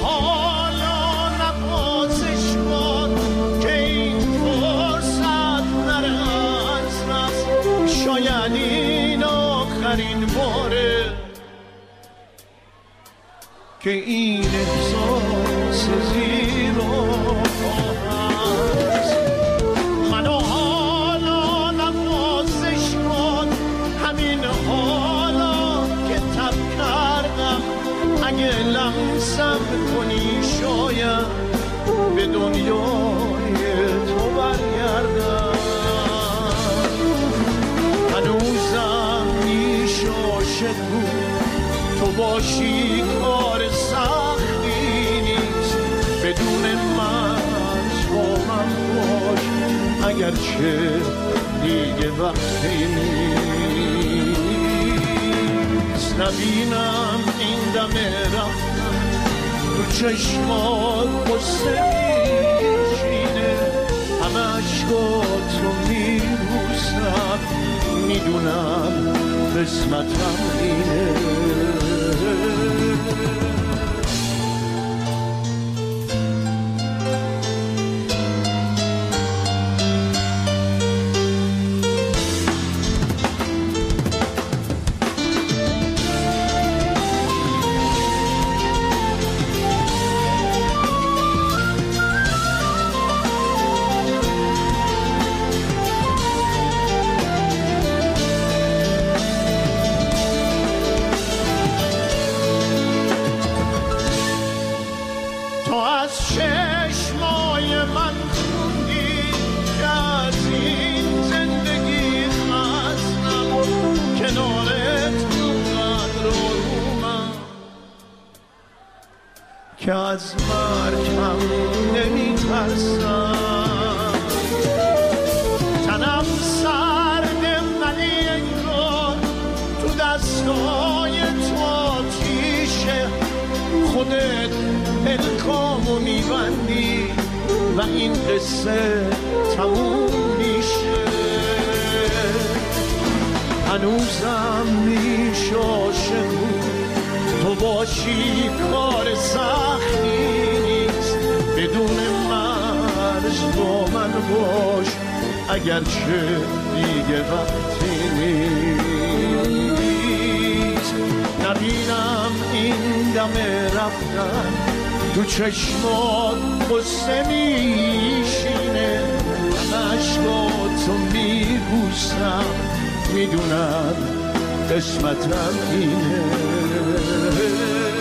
حالا نفاسش کن که این فرصت نره از دست. شاید این آخرین باره که این احساس زیرا هست. منو حالا نفاسش کن، همین حالا که تب کردم. اگه لمسم کنی شاید به دنیای تو برگردم. هنوزم میشه عاشق بود تو باشی، کار سختی نیست. بدون من با من باش اگرچه دیگه وقتی نیست. نبینم این دمه رفتن تو چشمات قصه میشینه. همه عشقاتو میبوسم، میدونم قسمتم اینه. تو از چشمای من خوندی که از این زندگی خستم. کنارت اونقدر آرومم که از مرگ هم نمیترسم. تنم سرده ولی انگار تو دستای تو آتیشه. خودت پلکامو میبندی و این قصه تموم میشه. هنوزم میشه عاشق تو باشی، کار سختی نیست. بدون مرز با من باش اگرچه دیگه وقتی نیست. نبینم این دمه رفتن تو چشمات قصه میشینه. من عشقاتو میبوسم، میدونم قسمتم اینه.